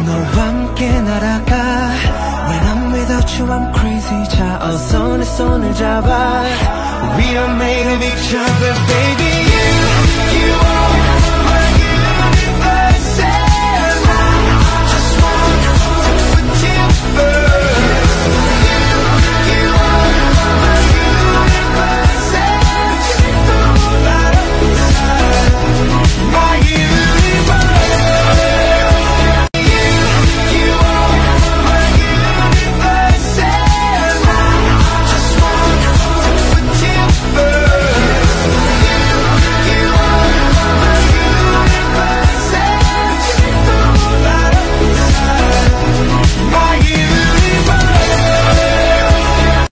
너와 함께 날아가 When I'm without you I'm crazy 자 어서 내 손을 잡아 We are made of each other baby you